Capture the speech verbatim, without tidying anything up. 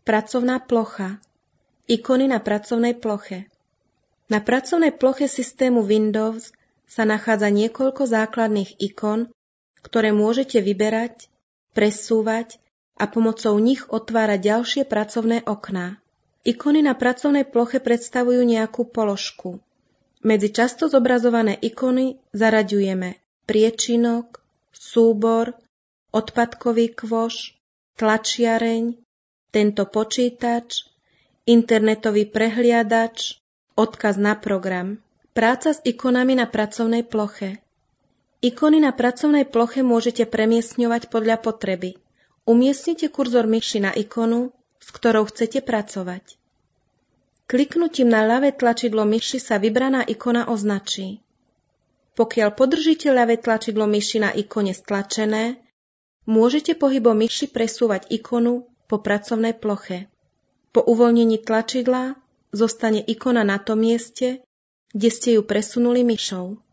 Pracovná plocha. Ikony na pracovnej ploche. Na pracovnej ploche systému Windows sa nachádza niekoľko základných ikon, ktoré môžete vyberať, presúvať a pomocou nich otvárať ďalšie pracovné okná. Ikony na pracovnej ploche predstavujú nejakú položku. Medzi často zobrazované ikony zaraďujeme priečinok, súbor, odpadkový kvoš, tlačiareň, tento počítač, internetový prehliadač, odkaz na program. Práca s ikonami na pracovnej ploche. Ikony na pracovnej ploche môžete premiestňovať podľa potreby. Umiestnite kurzor myši na ikonu, s ktorou chcete pracovať. Kliknutím na ľavé tlačidlo myši sa vybraná ikona označí. Pokiaľ podržíte ľavé tlačidlo myši na ikone stlačené, môžete pohybom myši presúvať ikonu po pracovnej ploche. Po uvoľnení tlačidla zostane ikona na tom mieste, kde ste ju presunuli myšou.